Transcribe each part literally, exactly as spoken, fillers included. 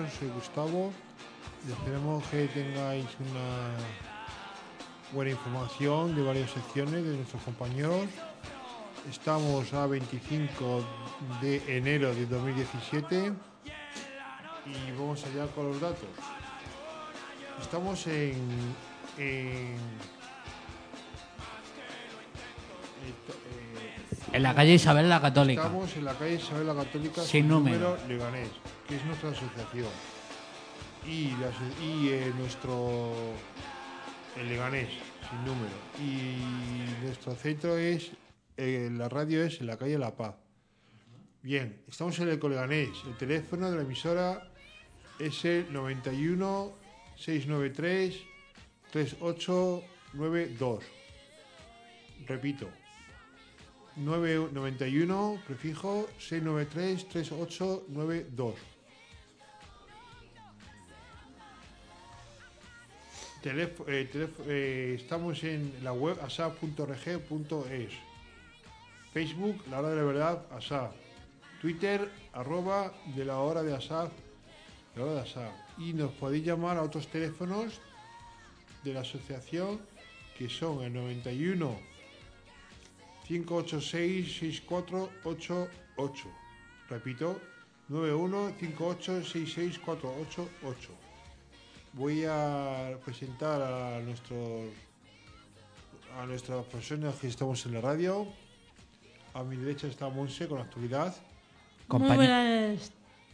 todos, soy Gustavo. Esperemos que tengáis una buena información de varias secciones de nuestros compañeros. Estamos a veinticinco de enero de dos mil diecisiete y vamos allá con los datos. Estamos en, en, en la calle Isabel la Católica. Estamos en la calle Isabel la Católica sin número. número Leganés, que es nuestra asociación. Y, la, y eh, nuestro el Leganés, sin número. Y nuestro centro es, eh, la radio es en la calle La Paz. Bien, estamos en el Leganés. El teléfono de la emisora es el noventa y uno, seiscientos noventa y tres, treinta y ocho noventa y dos. Repito, noventa y uno, prefijo, seiscientos noventa y tres, treinta y ocho noventa y dos. Telef eh, telef eh, estamos en la web asap punto org punto es. Facebook, La Hora de la Verdad, Asap. Twitter, arroba de la hora de Asap, la hora de Asap. Y nos podéis llamar a otros teléfonos de la asociación, que son el noventa y uno, cinco ocho seis, seis cuatro ocho ocho. Repito, noventa y uno, cinco ocho seis seis cuatro ocho ocho. Voy a presentar a nuestros a nuestras personas que estamos en la radio. A mi derecha está Monse con la actualidad. Muy buenas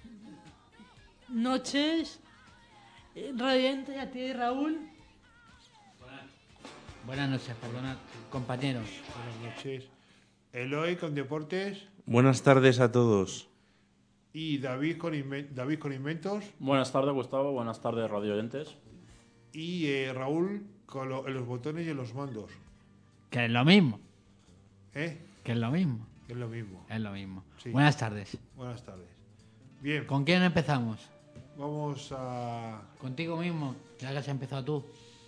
noches, radiante, a ti y Raúl. Buenas, buenas noches, perdona, compañeros. Buenas noches. Eloy con deportes. Buenas tardes a todos. Y David con, David con inventos. Buenas tardes, Gustavo. Buenas tardes, radio oyentes. Y eh, Raúl con lo, en los botones y en los mandos. Que es lo mismo. ¿Eh? Que es lo mismo. Que es lo mismo. Es lo mismo. Sí. Buenas tardes. Buenas tardes. Bien. ¿Con quién empezamos? Vamos a... Contigo mismo, ya que has empezado tú.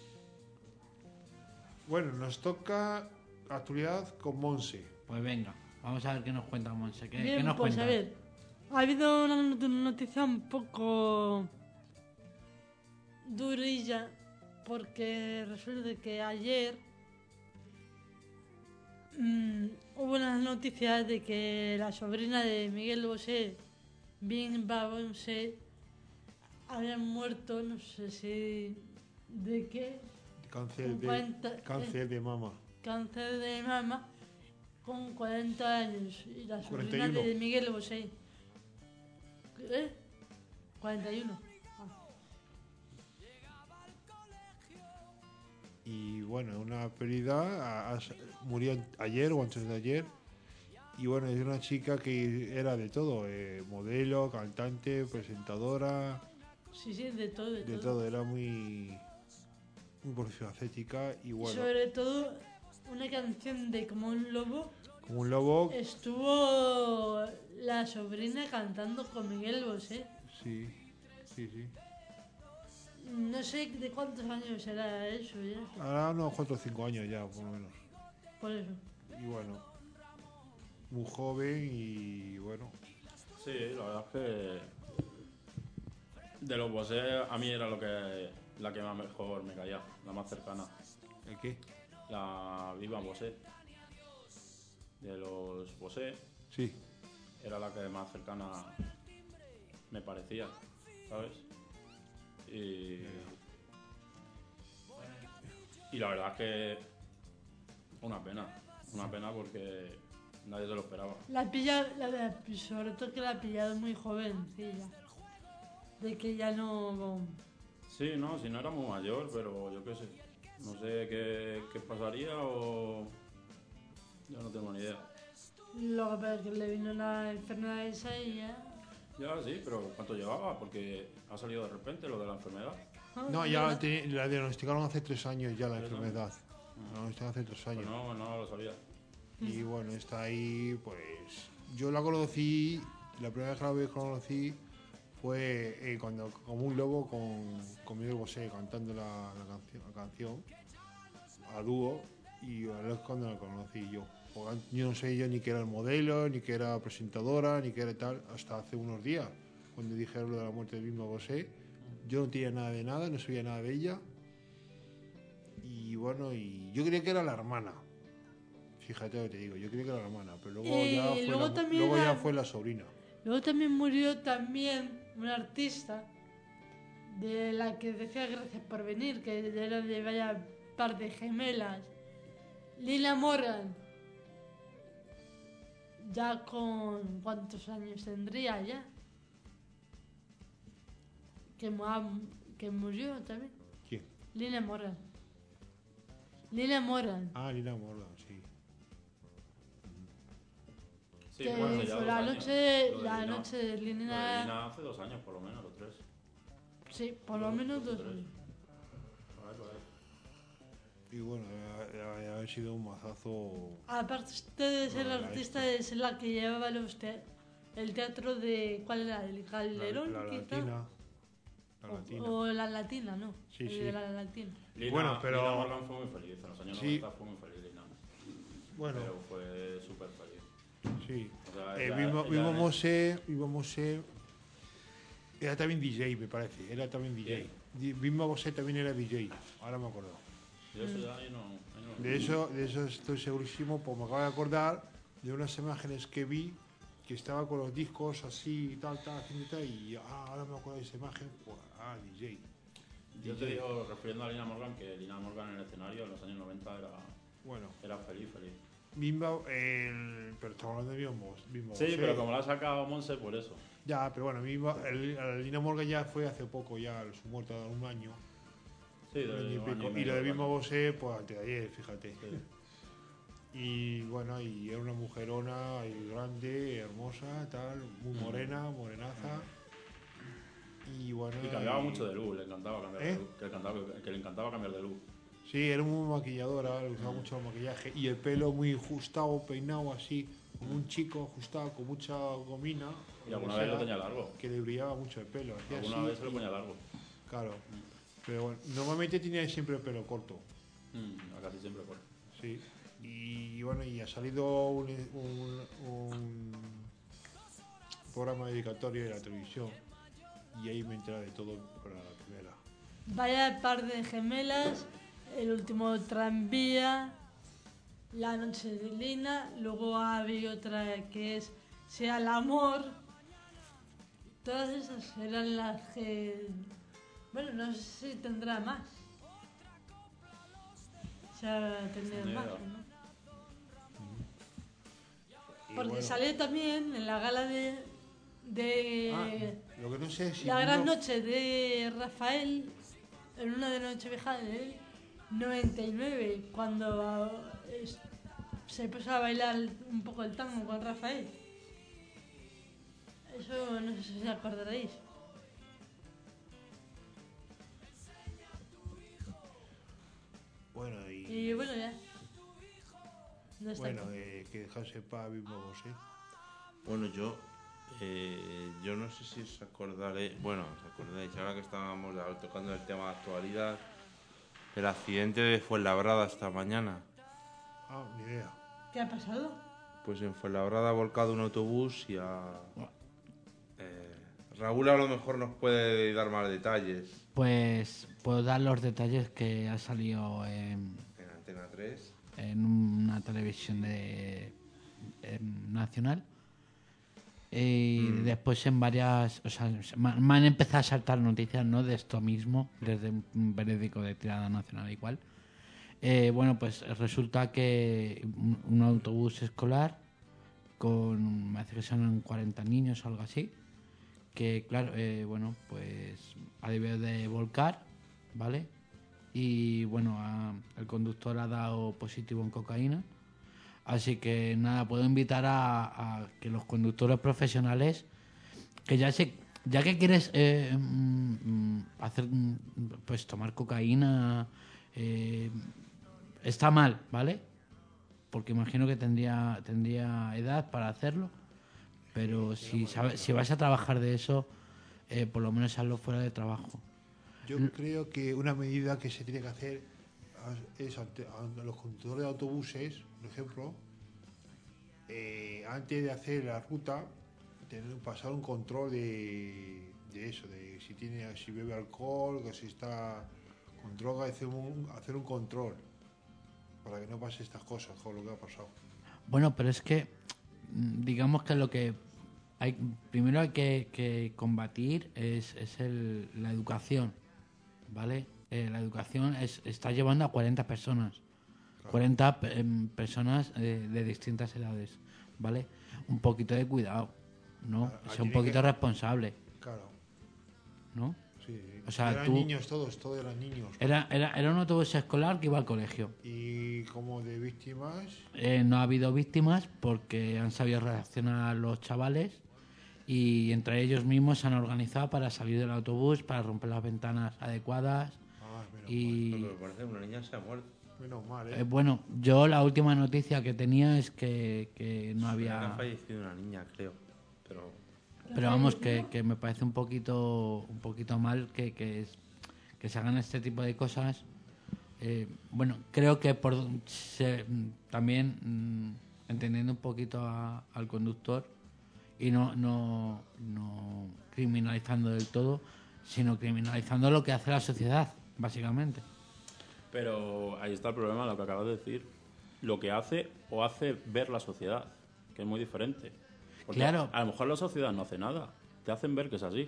Bueno, nos toca actualidad con Monse. Pues venga, vamos a ver qué nos cuenta Monse. ¿Qué, Bien, ¿qué nos pues cuenta? a ver, ha habido una noticia un poco durilla, porque resulta que ayer mmm, hubo unas noticias de que la sobrina de Miguel Bosé, Bien Bosé, había muerto, no sé si de qué. Cáncer de, cuarenta, cáncer eh, de mama. Cáncer de mama con cuarenta años. Y la sobrina cuarenta y uno. de Miguel Bosé. ¿Eh? cuarenta y uno. Ah. Y bueno, una pérdida. A, a, murió ayer o antes de ayer. Y bueno, es una chica que era de todo: eh, modelo, cantante, presentadora. Sí, sí, de todo. De, de todo. todo. Era muy. Muy polifacética. Y bueno. Sobre todo, una canción de Como un lobo. Como un lobo. Estuvo la sobrina cantando con Miguel Bosé. Sí, sí, sí. No sé de cuántos años era eso ya. Ahora unos cuatro o cinco años ya, por lo menos. Por eso. Y bueno, muy joven y bueno. Sí, la verdad es que de los Bosé a mí era lo que la que más mejor me caía, la más cercana. ¿El qué? La Viva Bosé. De los Bosé. Sí. Era la que más cercana me parecía, ¿sabes? Y, y la verdad es que una pena, una pena porque nadie se lo esperaba. La pilla, la, la, sobre todo que la ha pillado muy jovencilla. De que ya no... Sí, no, si no era muy mayor, pero yo qué sé. No sé qué, qué pasaría o... Yo no tengo ni idea. Lo que pasa es que le vino la enfermedad esa y ya... Ya, sí, pero ¿cuánto llevaba? Porque ha salido de repente lo de la enfermedad. No, ya la, te, la diagnosticaron hace tres años ya la enfermedad. La diagnosticaron hace tres años. Pues no, no lo sabía. Y bueno, está ahí, pues... Yo la conocí, la primera vez que la conocí fue eh, cuando como un lobo con, con Miguel Bosé cantando la, la, canción, la canción a dúo, y es cuando la conocí yo. Yo no sé yo ni que era el modelo, ni que era presentadora, ni que era tal, hasta hace unos días. cuando dijeron lo de la muerte de Vilma Bosé. Yo no tenía nada de nada, no sabía nada de ella. Y bueno, y yo creía que era la hermana. Fíjate lo que te digo, yo creía que era la hermana, pero luego, Y ya, fue luego la, también luego ya era- fue la sobrina. Luego también murió también una artista de la que decía gracias por venir, que era de vaya par de gemelas. Lina Morgan. Ya con cuántos años tendría ya. Que, mu- que murió también. ¿Quién? Lina Morgan. Lina Morgan. Ah, Lina Morgan, sí. Sí, que bueno, hace ya fue dos la años. noche, Lo de la Lina- noche de Lo de Lina. Lina hace dos años, por lo menos, o tres. Sí, por lo menos dos Tres. años. Por ahí, por ahí. Y bueno, ha, ha- ha sido un mazazo. Aparte de ser No, la artista, es la que llevaba los te- el teatro de. ¿Cuál era? ¿El La, Calderón? la quizá? latina. La O- latina. O, la latina, ¿no? Sí, el sí. de la latina. Lina, Bueno, pero- Lina Morgan fue muy feliz. En los años Sí. noventa fue muy feliz, Lina. Bueno, Pero fue súper feliz. sí. O sea, Eh, ella- Vilma, ella Vilma en- Mosé, Vilma Mosé era también D J, me parece. Era también D J. ¿Quién? Di- Vilma Mosé también era D J. Ahora me acuerdo. Yo eso ya ahí no, ahí no lo De eso, de eso estoy segurísimo, pues me acabo de acordar de unas imágenes que vi que estaba con los discos así y tal, tal, haciendo y tal, y ah, ahora me acuerdo de esa imagen, pues, ah, D J. Yo te D J. digo, refiriendo a Lina Morgan, que Lina Morgan en el escenario en los años noventa era, Bueno, era feliz, feliz. Bimba, el, pero estamos hablando de Bimba, Mos- Bimba Sí, Mosé. pero como la ha sacado Monse, por eso. Ya, pero bueno, Bimba, el, el Lina Morgan ya fue hace poco, ya su muerte ha dado un año. Sí, un de año y un pico. año Y, medio, lo de Bimba bueno. Bosé, pues antes de ayer, fíjate. Sí. Y bueno, y era una mujerona y grande, hermosa, tal, muy Mm. morena, morenaza. Y bueno. Y cambiaba y- mucho de luz, le encantaba cambiar ¿Eh? de luz. Que, le encantaba, que le encantaba cambiar de luz. Sí, era muy maquilladora, le gustaba Mm. mucho el maquillaje. Y el pelo muy ajustado, peinado así, como un chico ajustado, con mucha gomina. Y lo alguna que vez lo sea, tenía largo. Que le brillaba mucho el pelo. hacía Alguna así vez se lo y- ponía largo. Claro. Pero bueno, normalmente tenía siempre el pelo corto. Mm, casi siempre por. Sí. Y bueno, y ha salido un, un, un programa dedicatorio de la televisión. Y ahí me enteré de todo por la primera. Vaya par de gemelas, el último tranvía, la noche de Lina, luego había otra que es Sea el amor. Todas esas eran las que. Bueno, no sé si tendrá más. O sea, tendrá Ni más, idea. ¿no? Y Porque bueno, salió también en la gala de. de ah, lo que no sé es si La gran uno- noche de Rafael, en una de Nochevieja del noventa y nueve, cuando ah, es- se puso a bailar un poco el tango con Rafael. Eso no sé si os acordaréis. Bueno, y, Y bueno, ya. No está bueno, todo. eh, que dejase para Bimbo Bosé. Bueno, yo, eh, yo no sé si os acordaréis, bueno, os acordáis, ahora que estábamos tocando el tema de actualidad, el accidente de Fuenlabrada esta mañana. Ah, ni idea. ¿Qué ha pasado? Pues en Fuenlabrada ha volcado un autobús y a... eh, Raúl a lo mejor nos puede dar más detalles Pues puedo dar los detalles que ha salido en, en Antena tres. en una televisión de em, nacional. Y después en varias, o sea, se- me me han empezado a saltar noticias, ¿no?, de esto mismo, desde un periódico de tirada nacional igual. Eh, bueno, pues resulta que un, un autobús escolar con, me parece que son cuarenta niños o algo así, que claro, eh, bueno, pues ha debido de volcar, ¿vale? Y bueno, ha- el conductor ha dado positivo en cocaína. Así que nada, puedo invitar a, a que los conductores profesionales, que ya sé, ya que quieres eh, mm, mm, hacer, mm, pues tomar cocaína, eh, está mal, ¿vale? Porque imagino que tendría, tendría edad para hacerlo, pero si, sabes, si vas a trabajar de eso, eh, por lo menos hazlo fuera de trabajo. Yo creo que una medida que se tiene que hacer es ante, a los conductores de autobuses, por ejemplo, eh, antes de hacer la ruta, tener, pasar un control de, de eso, de si tiene, si bebe alcohol, que si está con droga, hacer un, hacer un control para que no pase estas cosas, con lo que ha pasado. Bueno, pero es que, mm, digamos que lo que hay, primero hay que, que combatir es, es el, la educación, ¿vale? Eh, la educación es, está llevando a cuarenta personas, Claro. cuarenta eh, personas eh, de distintas edades, ¿vale? Un poquito de cuidado, ¿no? Ah, Sea un tiene poquito que- responsable, Claro, ¿no? sí. O sea, eran tú- niños todos, todos eran niños. Era, era, era un autobús escolar que iba al colegio. Y como de víctimas, Eh, no ha habido víctimas porque han sabido reaccionar los chavales y entre ellos mismos se han organizado para salir del autobús, para romper las ventanas adecuadas. ah, menos, Y Lo que me parece que una niña se ha muerto. mal, menos mal, ¿eh? eh, bueno, yo la última noticia que tenía es que, que no Ha había... fallecido una niña, creo. Pero Pero vamos, que, que me parece un poquito un poquito mal que, que, es- que se hagan este tipo de cosas. Eh, bueno, creo que por se- también mm, entendiendo un poquito a- al conductor y no, no, no criminalizando del todo, sino criminalizando lo que hace la sociedad, básicamente. Pero ahí está el problema, lo que acabas de decir. Lo que hace o hace ver la sociedad, que es muy diferente. Porque Claro. a lo mejor la sociedad no hace nada, te hacen ver que es así.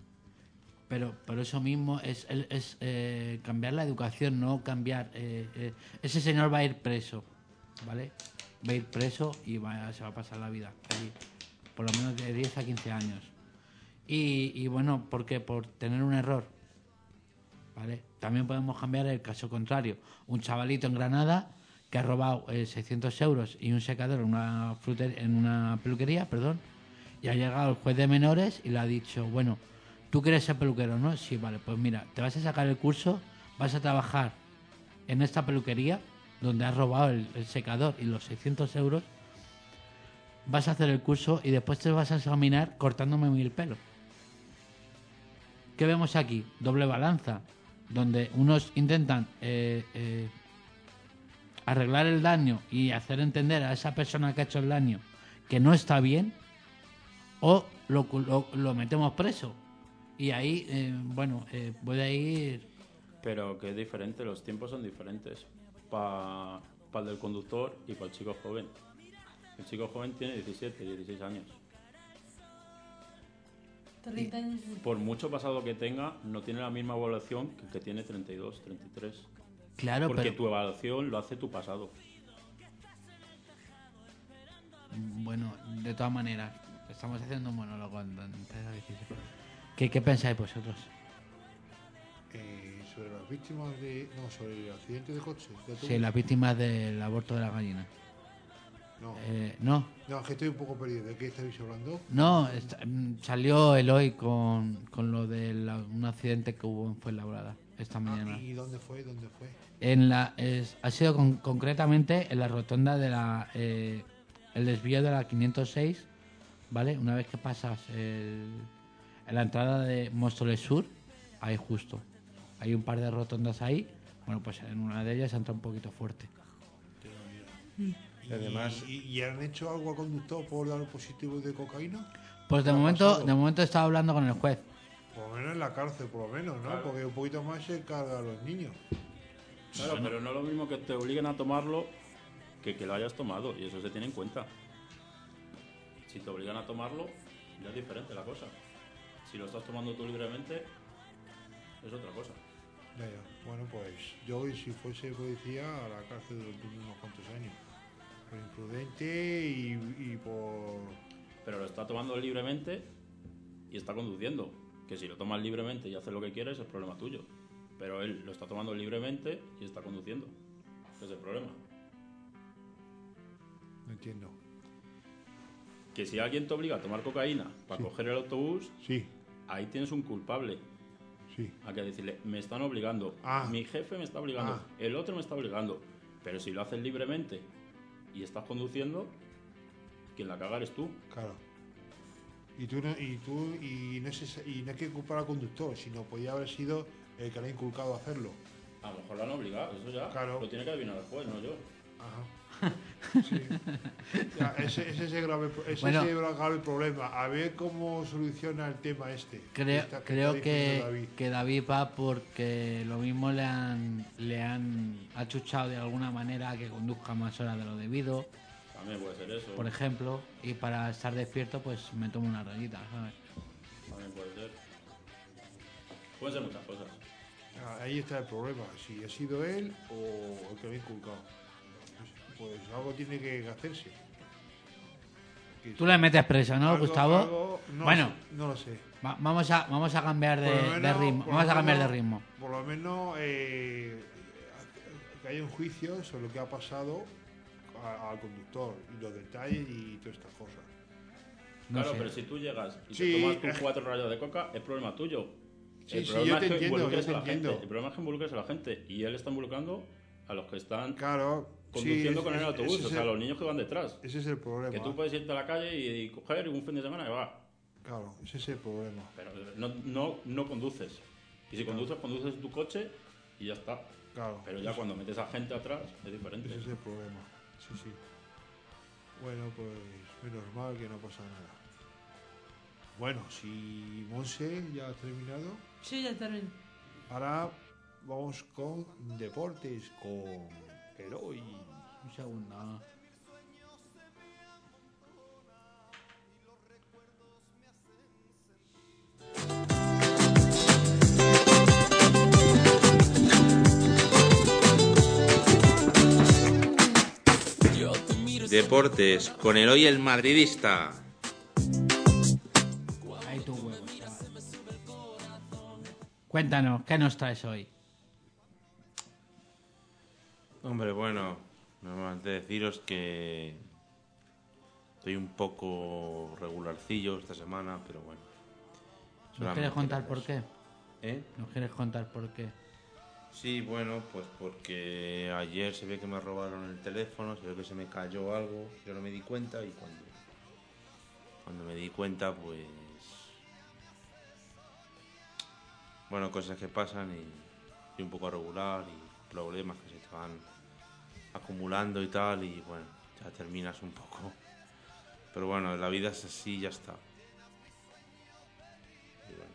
Pero por eso mismo es, es, es, eh, cambiar la educación, no cambiar. eh, eh, ese señor va a ir preso, ¿vale? Va a ir preso y va, se va a pasar la vida allí, por lo menos de diez a quince años. Y, y bueno, ¿por qué? Por tener un error, ¿vale? También podemos cambiar el caso contrario. Un chavalito en Granada que ha robado eh, seiscientos euros y un secador en una, fruter- en una peluquería, perdón, y ha llegado el juez de menores y le ha dicho, bueno, tú quieres ser peluquero, ¿no? Sí, vale, pues mira, te vas a sacar el curso, vas a trabajar en esta peluquería donde has robado el, el secador y los seiscientos euros, vas a hacer el curso y después te vas a examinar cortándome a mí el pelo. ¿Qué vemos aquí? Doble balanza, donde unos intentan eh, eh, arreglar el daño y hacer entender a esa persona que ha hecho el daño que no está bien, o lo, lo, lo metemos preso. Y ahí, eh, bueno, eh, puede ir... Pero que es diferente, los tiempos son diferentes para el del conductor y para el chico joven. El chico joven tiene diecisiete, dieciséis años. treinta años. Por mucho pasado que tenga, no tiene la misma evaluación que el que tiene treinta y dos, treinta y tres. Claro, Porque pero... tu evaluación lo hace tu pasado. Bueno, de todas maneras, estamos haciendo un monólogo. Entonces, ¿Qué, ¿Qué pensáis vosotros? Eh, sobre las víctimas de. No, sobre el accidente de coche. de autobús. Sí, las víctimas del aborto de la gallina. No. Eh, no, no, es que estoy un poco perdido. ¿De qué estáis hablando? no, está- mm, salió Eloy con, con lo de la- un accidente que hubo en Fuenlabrada esta mañana. Ah, ¿y dónde fue? ¿Dónde fue? En la, es- ha sido con- concretamente en la rotonda de la eh, el desvío de la quinientos seis, ¿vale? Una vez que pasas el, en la entrada de Móstoles Sur, ahí justo. Hay un par de rotondas ahí. Bueno, pues en una de ellas entra un poquito fuerte. Y, además- ¿y, y han hecho algo al conductor por dar positivo de cocaína? Pues de ¿Qué ha momento, pasado? de momento estaba hablando con el juez. Por lo menos en la cárcel, por lo menos, ¿no? Claro. Porque un poquito más se carga a los niños. Claro, pero no es lo mismo que te obliguen a tomarlo que que lo hayas tomado, y eso se tiene en cuenta. Si te obligan a tomarlo, ya es diferente la cosa. Si lo estás tomando tú libremente, es otra cosa. Ya, ya. Bueno, pues yo, si fuese policía, a la cárcel durante unos cuantos años. Por imprudente y, y por. Pero lo está tomando libremente y está conduciendo. Que si lo tomas libremente y haces lo que quieres, es problema tuyo. Pero él lo está tomando libremente y está conduciendo. Ese es el problema. No entiendo. Que si alguien te obliga a tomar cocaína para Sí. coger el autobús, Sí, ahí tienes un culpable. sí. Hay que decirle, me están obligando. Ah. Mi jefe me está obligando. Ah. El otro me está obligando. Pero si lo haces libremente y estás conduciendo, quien la caga eres tú. Claro. Y tú no, y tú, y no, es, y no hay que culpar al conductor, sino podía haber sido el que le ha inculcado a hacerlo. A lo mejor lo han obligado, eso ya. Claro. Lo tiene que adivinar el juez, no yo. Ajá. Sí. Ya, ese, ese es el grave, ese Bueno. es el grave problema. A ver cómo soluciona el tema este. Creo, Esta- creo está que, diciendo David. que David va porque lo mismo le han, le han achuchado de alguna manera a que conduzca más horas de lo debido, También puede ser eso. por ejemplo, y para estar despierto pues me tomo una rayita, ¿sabes? También puede ser. Pueden ser muchas cosas. Ah, Ahí está el problema. Si ha sido él o el que lo ha inculcado. Pues algo tiene que hacerse. Que Tú le metes preso, ¿no, algo- Gustavo? algo- no Bueno. lo sé, no lo sé. Va- vamos, a, vamos a cambiar de, Por lo de menos- ritmo. por Vamos lo a cambiar de menos- ritmo. Por lo menos eh, que haya un juicio sobre lo que ha pasado a- al conductor y los detalles y todas estas cosas. No Claro, sé. pero si tú llegas y Sí, te tomas tus eh. cuatro rayos de coca, es problema tuyo. Sí, el sí, problema yo te es que entiendo, yo involucres te a la entiendo. gente. El problema es que involucres a la gente. Y él está involucrando a los que están Claro. conduciendo sí, con el ese- autobús, ese o es sea, el- los niños que van detrás. Ese es el problema. Que tú puedes irte a la calle y, y coger un fin de semana y va. Claro, ese es el problema. Pero no, no, no conduces. Y si conduces, conduces tu coche y ya está. Claro. Pero ya cuando metes a gente atrás es diferente. Ese es el problema. Sí, sí. Bueno, pues menos mal que no pasa nada. Bueno, si Monse ya ha terminado, Sí, ya terminé. ahora vamos con deportes, con Eloy. Un segundo. Deportes, con Eloy el madridista. Ahí tu huevo, chaval. Cuéntanos, ¿qué nos traes hoy? Hombre, bueno, normalmente deciros que estoy un poco regularcillo esta semana, pero bueno. ¿Nos Solamente quieres contar era por eso. qué? ¿Eh? ¿Nos quieres contar por qué? Sí, bueno, pues porque ayer se ve que me robaron el teléfono, se ve que se me cayó algo, yo no me di cuenta y cuando, cuando me di cuenta, pues... Bueno, cosas que pasan y estoy un poco regular y problemas que se te van acumulando y tal y bueno, ya terminas un poco. Pero bueno, la vida es así y ya está. Y bueno.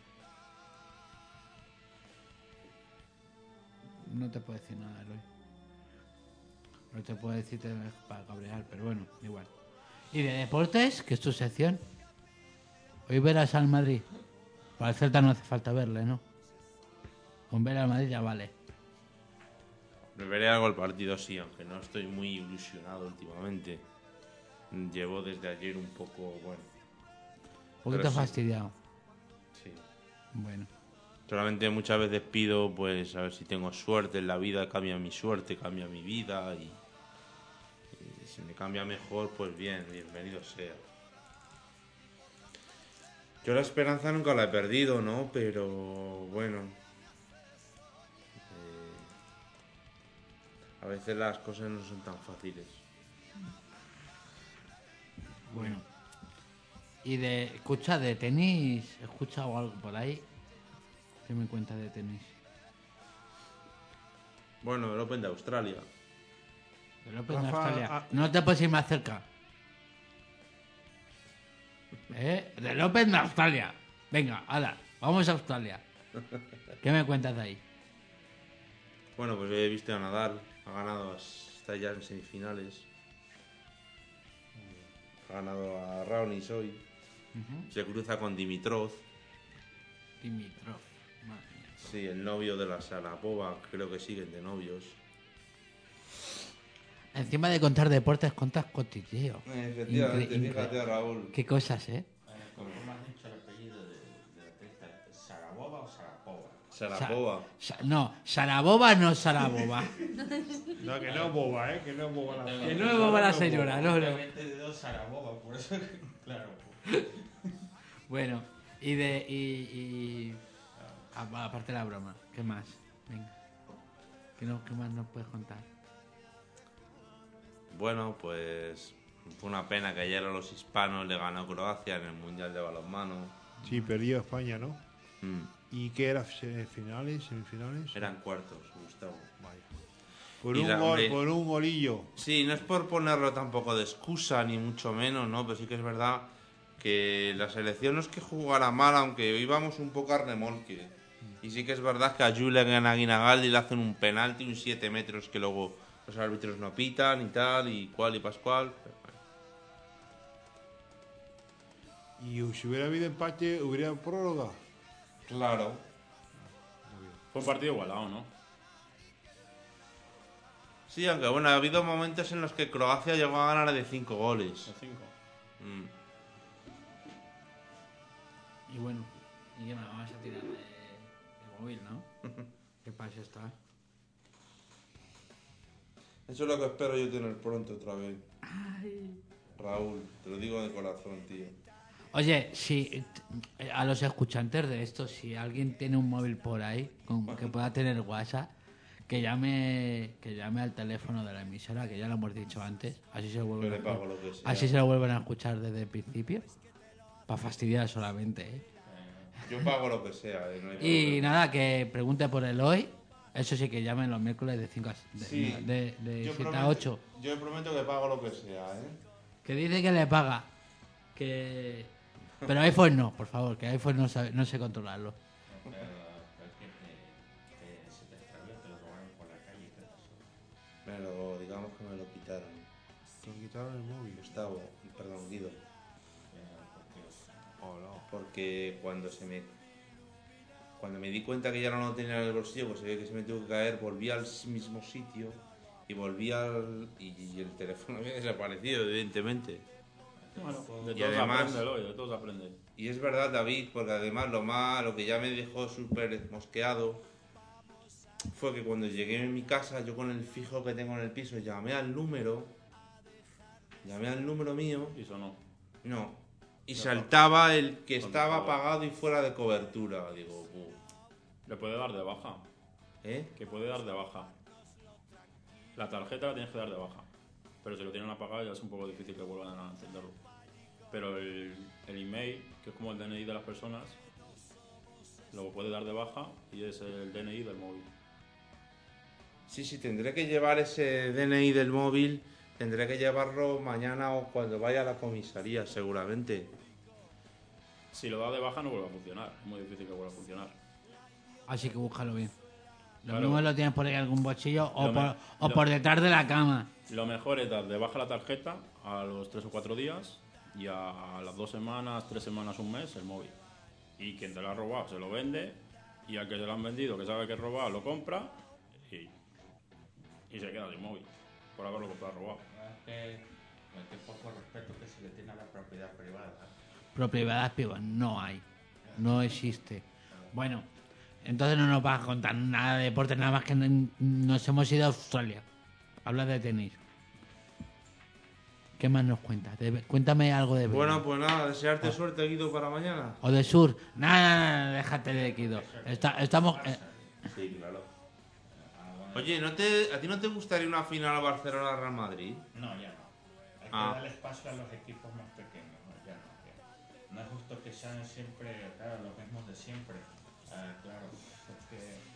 No te puedo decir nada, Eloy. No te puedo decir te- para cabrear, pero bueno, igual. ¿Y de deportes? ¿Qué es tu sección? Hoy verás al Madrid. Para el Celta no hace falta verle, ¿no? Con ver al Madrid ya vale. Me veré algo el partido, sí, aunque no estoy muy ilusionado últimamente. Llevo desde ayer un poco, bueno, Un poquito Pero sí. fastidiado. sí. Bueno. Solamente muchas veces pido, pues, a ver si tengo suerte en la vida, cambia mi suerte, cambia mi vida y, y si me cambia mejor, pues bien, bienvenido sea. Yo la esperanza nunca la he perdido, ¿no? Pero bueno, eh, a veces las cosas no son tan fáciles. Bueno. Y de, escucha, de tenis, ¿he escuchado algo por ahí? ¿Qué me cuenta de tenis? Bueno, el Open de Australia. Del Open de Rafa, Australia. ah- No te puedes ir más cerca. ¿Eh? Del Open de Australia. Venga, hala, vamos a Australia. ¿Qué me cuentas de ahí? Bueno, pues he visto a Nadal, ha ganado, está ya en semifinales. Ha ganado a Raonic hoy. Se cruza con Dimitrov, Dimitrov. Madre mía. sí, el novio de la Sharapova, creo que siguen de novios. Encima de contar deportes, contas cotilleo. Efectivamente, Incre- fíjate a Raúl. Qué cosas, ¿eh? ¿Cómo has dicho el apellido de, de la tenista? ¿Sarabova o Sarapova? Sharapova. Sa- no, Saraboba no Saraboba. No, que no es boba, ¿eh? Que no es boba la Que no es boba la señora, no, no. Obviamente de dos Sarabova, por eso, claro. Bueno, y de. Y, y- a- aparte de la broma, ¿qué más? Venga. ¿Qué, no, ¿Qué más nos puedes contar? Bueno, pues fue una pena que ayer a los hispanos le ganó Croacia en el Mundial de Balonmano. Sí, perdió España, ¿no? Mm, ¿Y qué era? ¿Semifinales? ¿Semifinales? Eran cuartos, Gustavo. Vaya. Por Y un, la- gol, hombre, por un golillo. Sí, no es por ponerlo tampoco de excusa, ni mucho menos, ¿no? Pero sí que es verdad que la selección no es que jugara mal, aunque íbamos un poco a remolque. Y sí que es verdad que a Julen Aguinagaldi le hacen un penalti, un siete metros que luego los árbitros no pitan y tal, y cual y pascual. Pero bueno. Y si hubiera habido empate, hubiera prórroga. Claro. Fue un partido igualado, ¿no? Sí, aunque bueno, ha habido momentos en los que Croacia llegó a ganar de cinco goles. De cinco. Mm. Y bueno, ¿y qué más? Vamos a tirar de, de móvil, ¿no? ¿Qué pasa está? Eso es lo que espero yo tener pronto otra vez. Raúl, te lo digo de corazón, tío. Oye, si eh, a los escuchantes de esto, si alguien tiene un móvil por ahí con, que pueda tener WhatsApp, que llame que llame al teléfono de la emisora, que ya lo hemos dicho antes, así se lo Yo vuelven, le a, pago lo que sea. así se lo vuelven a escuchar desde el principio, para fastidiar solamente, ¿eh? Yo pago lo que sea. eh, no hay Y problema. nada, que pregunte por el hoy. Eso sí, que llamen los miércoles de cinco a de, Sí, de, de yo siete prometo- a ocho. Yo prometo que pago lo que sea, ¿eh? Que dice que le paga. Que... Pero iPhone no, por favor, que iPhone no, sabe, no sé controlarlo. Pero, pero es que te, te- se te extravió, te lo robaron por la calle. ¿Qué pasó? Me lo, digamos que me lo quitaron. Te quitaron el móvil. Gustavo, perdón, Guido. Eh, porque Hola. Porque cuando se me cuando me di cuenta que ya no lo tenía en el bolsillo, pues se ve que se me tuvo que caer, volví al mismo sitio y volví al y, y el teléfono había desaparecido, evidentemente. Bueno, de Y todos además- aprende, Eloy, de todos aprende. Y es verdad, David, porque además lo más lo que ya me dejó súper mosqueado fue que cuando llegué a mi casa, yo con el fijo que tengo en el piso, llamé al número, llamé al número mío, Y sonó. no, y No, saltaba el que estaba contestaba. apagado y fuera de cobertura. Digo, "Buh". Le puede dar de baja. ¿Eh? Que puede dar de baja. La tarjeta la tienes que dar de baja. Pero si lo tienen apagado ya es un poco difícil que vuelvan a encenderlo. Pero el, el email, que es como el D N I de las personas, lo puede dar de baja y es el D N I del móvil. Sí, sí, tendré que llevar ese D N I del móvil, tendré que llevarlo mañana o cuando vaya a la comisaría, seguramente. Si lo da de baja no vuelve a funcionar. Es muy difícil que vuelva a funcionar. Así que búscalo bien. Lo Claro. mismo lo tienes por ahí en algún bolsillo o, Lo por, me- o lo- por detrás de la cama. Lo mejor es dar de baja la tarjeta a los tres o cuatro días y a las dos semanas, tres semanas, un mes el móvil. Y quien te lo ha robado se lo vende y al que se lo han vendido, que sabe que es robado, lo compra y, y se queda sin móvil por haberlo comprado robado. es que, es que poco respeto que se le tiene a la propiedad privada. Propiedad privada no hay. No existe. Bueno, entonces no nos vas a contar nada de deporte, nada más que n- nos hemos ido a Australia. Habla de tenis. ¿Qué más nos cuentas? De- cuéntame algo de Bueno, béisbol. pues nada, desearte suerte, Guido, para mañana. O de sur. Nada, nada, nada, déjate de Kido. Está- estamos... eh, Sí, claro. Oye, ¿no te, ¿a ti no te gustaría una final Barcelona-Real Madrid? No, ya no. Hay que Ah. darle espacio a los equipos más pequeños. No, ya no, ya. No es justo que sean siempre, claro, los mismos de siempre. Ah, claro, es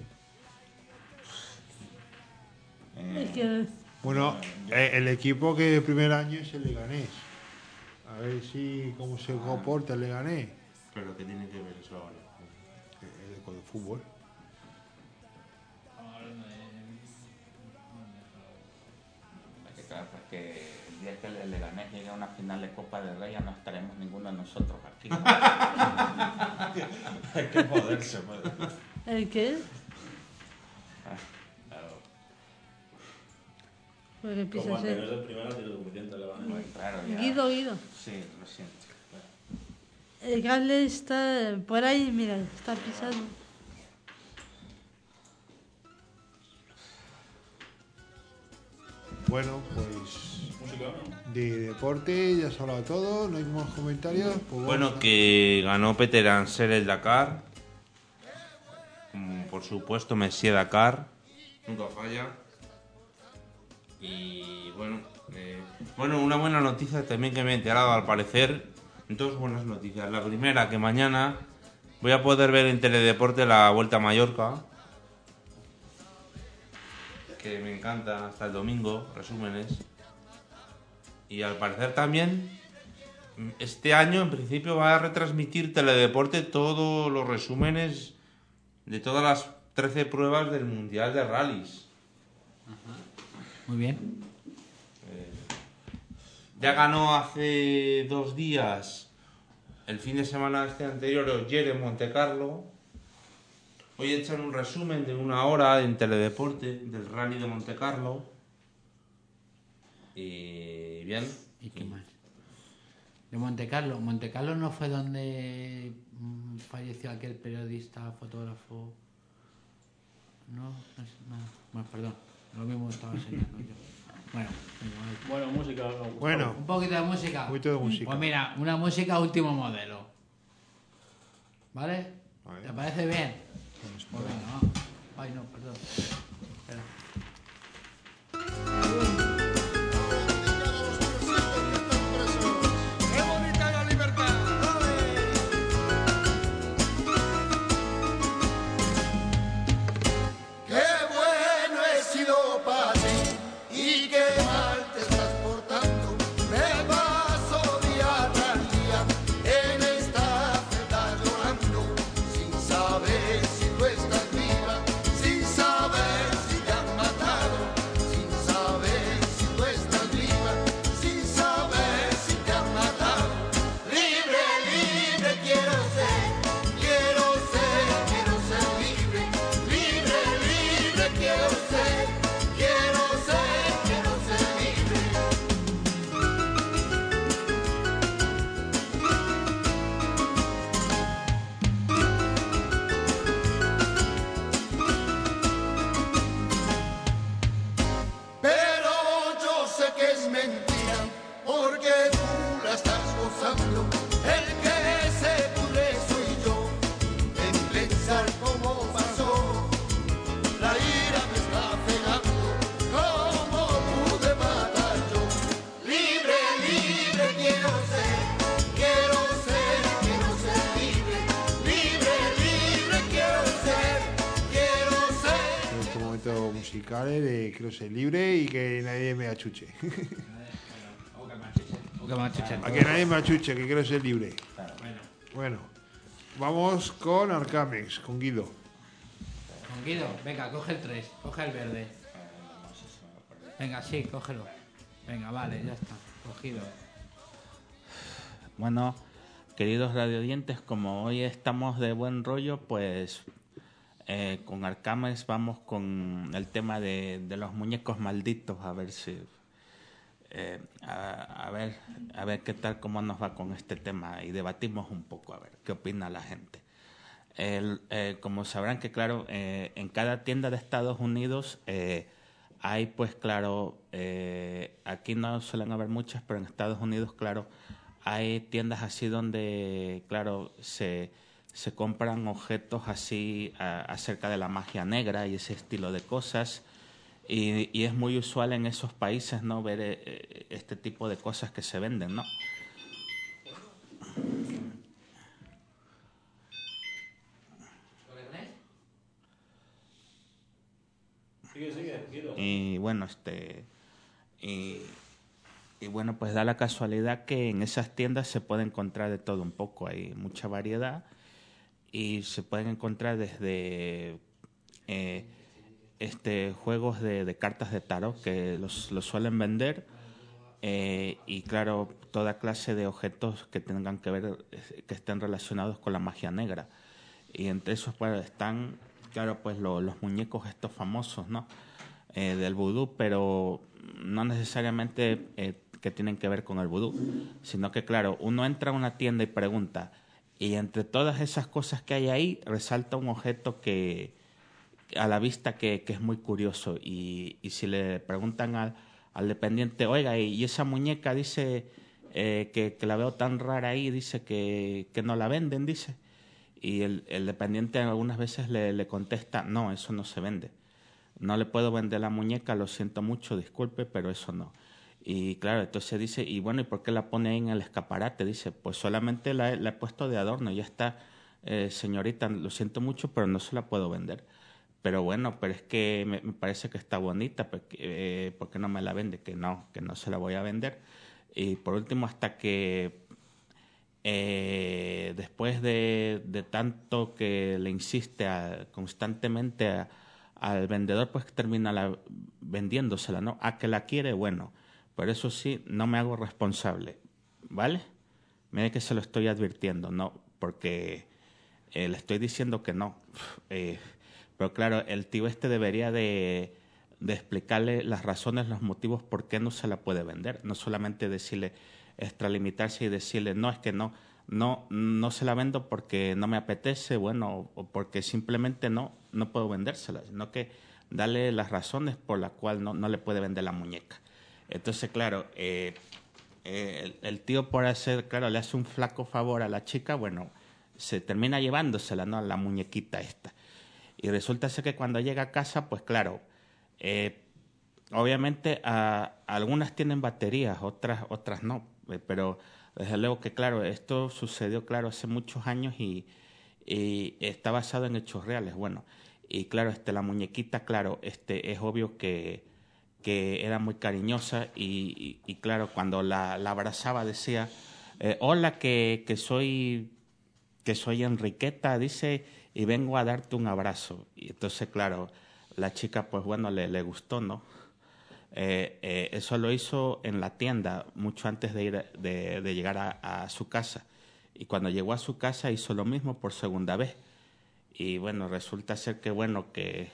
que... Es que Bueno, eh, el equipo que el primer año es el Leganés. A ver si cómo se comporta el Leganés. Pero que tiene que ver eso ahora. El equipo de fútbol. Es que claro, pues que el día que el Leganés llegue a una final de Copa del Rey ya no estaremos ninguno de nosotros aquí. Hay que joderse, pues. ¿el qué? Claro, Porque Con pisas mantenerse el... en primera tiene suficiente, le van pues, claro, ya. Guido, Guido. Sí, lo siento. El cable está por ahí, mira, está pisado. Bueno, pues música, ¿no? de deporte ya se ha hablado todo, no hay más comentarios. Pues vamos Bueno, a- que ganó Peter Ansel el Dakar. Mm, Por supuesto, Messier Dakar. Nunca falla. Y bueno, eh, bueno, una buena noticia también que me he enterado, al parecer. Dos buenas noticias. La primera, que mañana voy a poder ver en Teledeporte la Vuelta a Mallorca. que me encantan hasta el domingo, resúmenes. Y al parecer también, este año en principio va a retransmitir Teledeporte todos los resúmenes de todas las trece pruebas del Mundial de Rallys. Muy bien. Eh, ya ganó hace dos días, el fin de semana este anterior, Ogier en Monte Carlo. Hoy echan un resumen de una hora en Teledeporte del Rally de Monte Carlo. Y bien. ¿Y qué más? De Monte Carlo. Monte Carlo no fue donde mm, falleció aquel periodista, fotógrafo. No, no es nada. Bueno, perdón. Lo mismo estaba enseñando yo. Bueno, igual. Bueno, música. Gustavo. Bueno, Un poquito de música. un poquito de música. Pues mira, una música último modelo. ¿Vale? Vale. ¿Te parece bien? Pues venga, va. Ay, no, perdón. Espera. ¡Qué bonita la libertad! ¡Qué bueno he sido para ti! ¡Y qué mal te estás portando! Me paso día tras día en esta celda llorando, sin saber si tú estás viva, sin saber si te han matado, sin saber si tú estás viva, sin saber si te han matado. Libre, libre quiero ser, quiero ser, quiero ser libre. Libre, libre quiero ser, quiero ser, quiero ser libre. Pero yo sé que es mentira, porque tú la estás gozando. El que se pudre soy yo, en pensar cómo pasó. La ira me está pegando, cómo pude matar yo. Libre, libre quiero ser, quiero ser, quiero ser libre. Libre, libre quiero ser, quiero ser. En este momento musical eh, de quiero ser libre y que nadie me achuche. A que nadie me achuche, que quiero ser libre. Bueno, vamos con Arcamex, con Guido. Con Guido, venga, coge el tres, coge el verde. Venga, sí, cógelo. Venga, vale, ya está, cogido. Bueno, queridos radiodientes, como hoy estamos de buen rollo, pues eh, con Arcames vamos con el tema de, de los muñecos malditos, a ver si eh, a, a ver a ver qué tal, cómo nos va con este tema y debatimos un poco a ver qué opina la gente. El, eh, como sabrán que claro, eh, en cada tienda de Estados Unidos eh, hay pues claro, eh, aquí no suelen haber muchas, pero en Estados Unidos claro hay tiendas así donde claro se, se compran objetos así a, acerca de la magia negra y ese estilo de cosas, y, y es muy usual en esos países no ver eh, este tipo de cosas que se venden, ¿no? Sigue, sigue, Guido. Y bueno, este y, y bueno, pues da la casualidad que en esas tiendas se puede encontrar de todo un poco, hay mucha variedad y se pueden encontrar desde eh, este juegos de, de cartas de tarot que los, los suelen vender, eh, y claro, toda clase de objetos que tengan que ver, que estén relacionados con la magia negra, y entre esos pues están claro pues lo, los muñecos estos famosos, ¿no? Eh, del vudú, pero no necesariamente eh, que tienen que ver con el vudú, sino que claro, uno entra a una tienda y pregunta, y entre todas esas cosas que hay ahí resalta un objeto que a la vista que, que es muy curioso, y, y si le preguntan al, al dependiente, oiga, y esa muñeca dice eh, que, que la veo tan rara ahí, dice que, que no la venden, dice, y el, el dependiente algunas veces le, le contesta, no, eso no se vende, no le puedo vender la muñeca, lo siento mucho, disculpe, pero eso no. Y claro, entonces dice, y bueno, ¿y por qué la pone ahí en el escaparate? Dice, pues solamente la, la he puesto de adorno, ya está, eh, señorita, lo siento mucho, pero no se la puedo vender. pero bueno, pero es que me, me parece que está bonita, porque, eh, ¿por qué no me la vende? Que no, que no se la voy a vender. Y por último, hasta que eh, después de, de tanto que le insiste a, constantemente a, al vendedor, pues termina la, vendiéndosela, ¿no? A que la quiere, bueno, pero eso sí, no me hago responsable, ¿vale? Mire que se lo estoy advirtiendo, ¿no? Porque eh, le estoy diciendo que no. Eh, pero claro, el tío este debería de, de explicarle las razones, los motivos por qué no se la puede vender. No solamente decirle, extralimitarse y decirle, no, es que no, no, no se la vendo porque no me apetece, bueno, o porque simplemente no, no puedo vendérsela, sino que darle las razones por las cuales no, no le puede vender la muñeca. Entonces, claro, eh, eh, el, el tío por hacer, claro, le hace un flaco favor a la chica, bueno, se termina llevándosela, ¿no? La muñequita esta. Y resulta ser que cuando llega a casa, pues claro, eh, obviamente a, algunas tienen baterías, otras, otras no, eh, pero desde luego que claro, esto sucedió, claro, hace muchos años y, y está basado en hechos reales, bueno, y claro, este, la muñequita, claro, este, es obvio que, que era muy cariñosa y, y, y claro, cuando la, la abrazaba decía, eh, hola, que, que soy... que soy Enriqueta, dice, y vengo a darte un abrazo. Y entonces, claro, la chica, pues bueno, le, le gustó, ¿no? Eh, eh, eso lo hizo en la tienda, mucho antes de, ir, de, de llegar a, a su casa. Y cuando llegó a su casa hizo lo mismo por segunda vez. Y bueno, resulta ser que, bueno, que,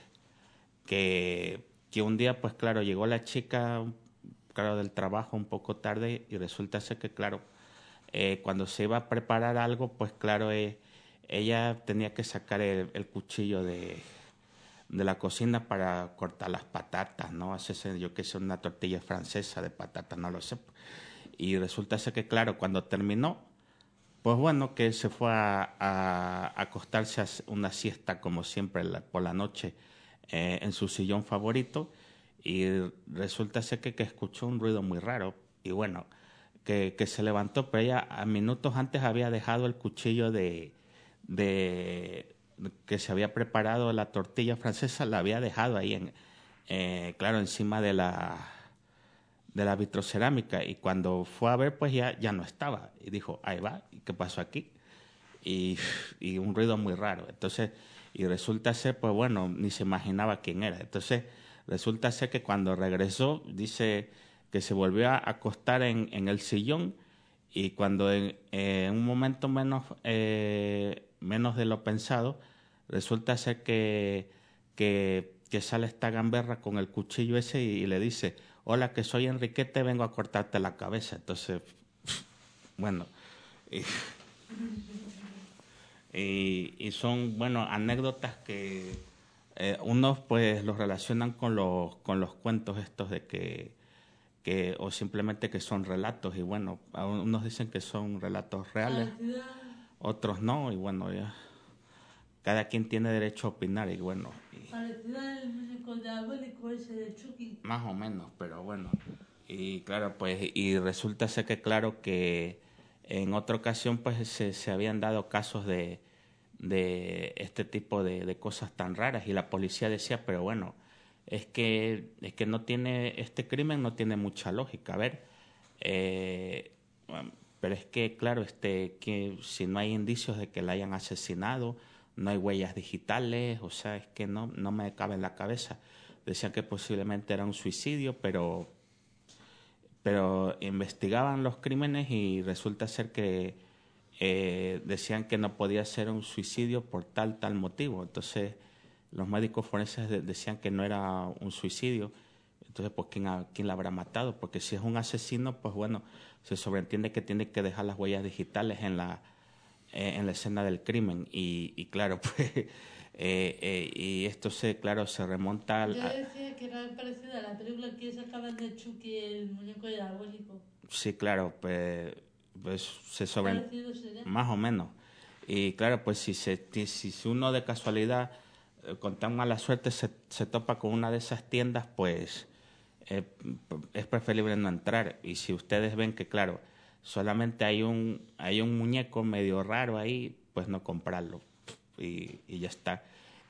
que, que un día, pues claro, llegó la chica, claro, del trabajo un poco tarde y resulta ser que, claro, Eh, cuando se iba a preparar algo, pues claro, eh, ella tenía que sacar el, el cuchillo de, de la cocina para cortar las patatas, ¿no? Hacerse, yo que sé, una tortilla francesa de patatas, no lo sé. Y resulta ser que, claro, cuando terminó, pues bueno, que se fue a, a, a acostarse a una siesta, como siempre, la, por la noche, eh, en su sillón favorito, y resulta ser que, que escuchó un ruido muy raro, y bueno, Que, que se levantó, pero ella a minutos antes había dejado el cuchillo de, de que se había preparado la tortilla francesa, la había dejado ahí, en, eh, claro, encima de la, de la vitrocerámica. Y cuando fue a ver, pues ya, ya no estaba. Y dijo, ahí va, ¿y qué pasó aquí? Y, y un ruido muy raro. Entonces, y resulta ser, pues bueno, ni se imaginaba quién era. Entonces, resulta ser que cuando regresó, dice que se volvió a acostar en, en el sillón y cuando en, en un momento menos, eh, menos de lo pensado, resulta ser que, que, que sale esta gamberra con el cuchillo ese y, y le dice, hola, que soy Enriquete, vengo a cortarte la cabeza. Entonces, bueno, y, y, y son, bueno, anécdotas que eh, unos pues los relacionan con los, con los cuentos estos de que Que, o simplemente que son relatos y bueno, unos dicen que son relatos reales, otros no y bueno, ya cada quien tiene derecho a opinar y bueno. Y, parecida al muñeco diabólico ese de Chucky. Más o menos, pero bueno. Y claro, pues, y resulta ser que claro que en otra ocasión pues se, se habían dado casos de, de este tipo de, de cosas tan raras y la policía decía, pero bueno, es que es que no tiene este crimen no tiene mucha lógica, a ver, eh, pero es que claro, este que si no hay indicios de que la hayan asesinado, no hay huellas digitales, o sea, es que no no me cabe en la cabeza. Decían que posiblemente era un suicidio, pero pero investigaban los crímenes y resulta ser que eh, decían que no podía ser un suicidio por tal tal motivo. Entonces los médicos forenses de, decían que no era un suicidio. Entonces, pues, ¿quién, ha, ¿quién la habrá matado? Porque si es un asesino, pues bueno, se sobreentiende que tiene que dejar las huellas digitales en la, eh, en la escena del crimen. Y, y claro, pues, eh, eh, y esto se, claro, se remonta al... Yo decía que era parecida a la película que sacaban de Chucky, el muñeco diabólico. Sí, claro, pues, pues se sobre... Parecido sería. Más o menos. Y claro, pues si, se, si uno de casualidad... con tan mala suerte se, se topa con una de esas tiendas, pues eh, es preferible no entrar. Y si ustedes ven que, claro, solamente hay un, hay un muñeco medio raro ahí, pues no comprarlo. Y, y ya está.